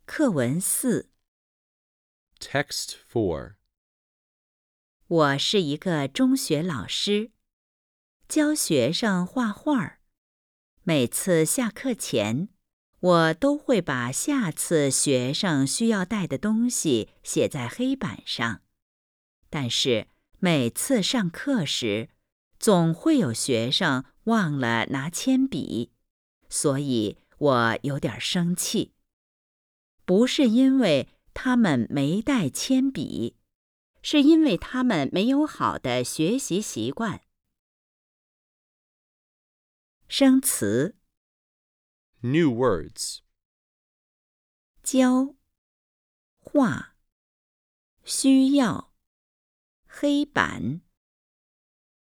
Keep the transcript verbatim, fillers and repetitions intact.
课文四。 Text four. 我是一个中学老师，教学生画画。每次下课前，我都会把下次学生需要带的东西写在黑板上。但是每次上课时，总会有学生忘了拿铅笔，所以我有点生气。不是因为他们没带铅笔，是因为他们没有好的学习习惯。生词 New words. 教、画、需要、黑板。